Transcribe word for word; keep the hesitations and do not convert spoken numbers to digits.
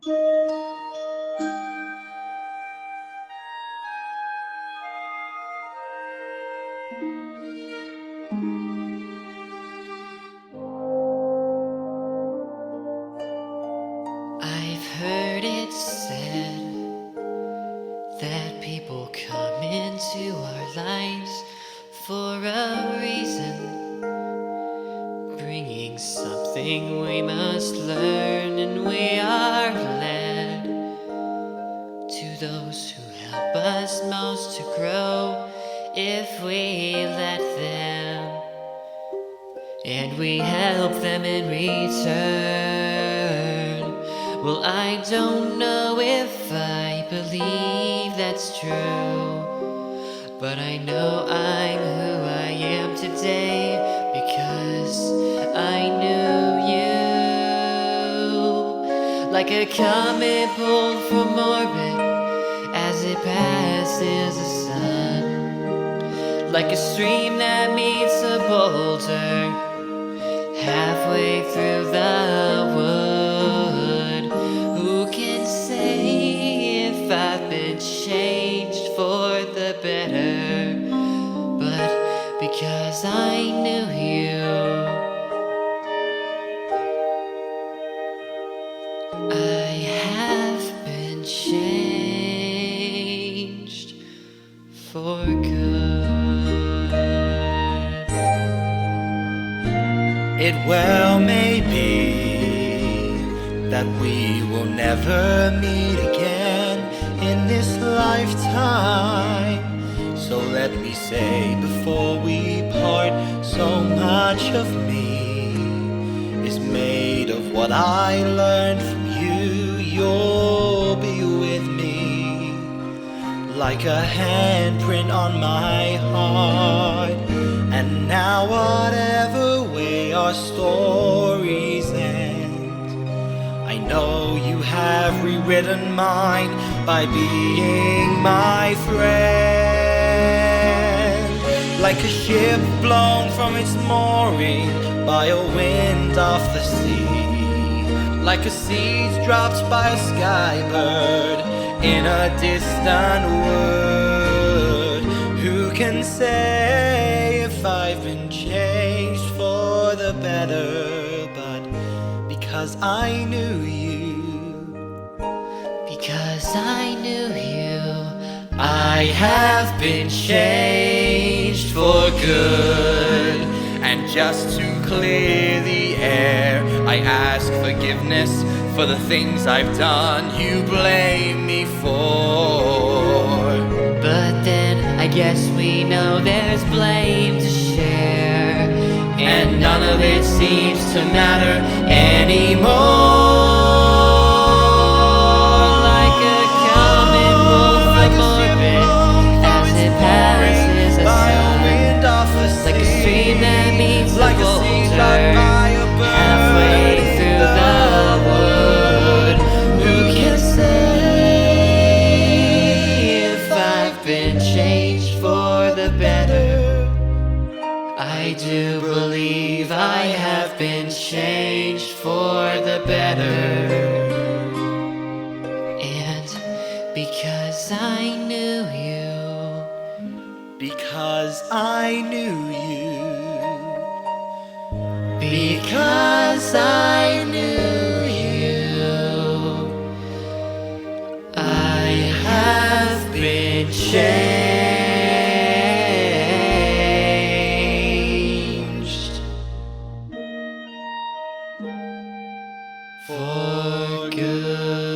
I've heard it said that people come into our lives for a reason, bringing something we must learn, and we are led to those who help us most to grow if we let them, and we help them in return. Well, I don't know if I believe that's true, but I know I'm who I am today because I knew you. Like a comet pulled from orbit as it passes the sun, like a stream that meets a boulder halfway through the wood. Who can say if I've been changed for the better? But because I knew you, I have been changed for good. It well may be that we will never meet again in this lifetime. So let me say before we part, so much of me is made of what I learned from you. You'll be with me like a handprint on my heart. And now whatever way our stories end, I know you have rewritten mine by being my friend. Like a ship blown from its mooring by a wind off the sea, like a seed dropped by a skybird in a distant wood. Who can say if I've been changed for the better? But because I knew you, because I knew you, I have been changed for good. and just to clear the air, I ask forgiveness for the things I've done you blame me for. But then I guess we know there's blame to share, and none of it seems to matter anymore. Like a comet pulled from orbit as it passes the sun, like a stream that meets Like a a seed boulder dropped by a bird halfway through the wood. Who can say if I've been changed for the better? I do believe I have been changed for the better. And because I knew you, Because I knew you, because I knew you, I have been changed for good.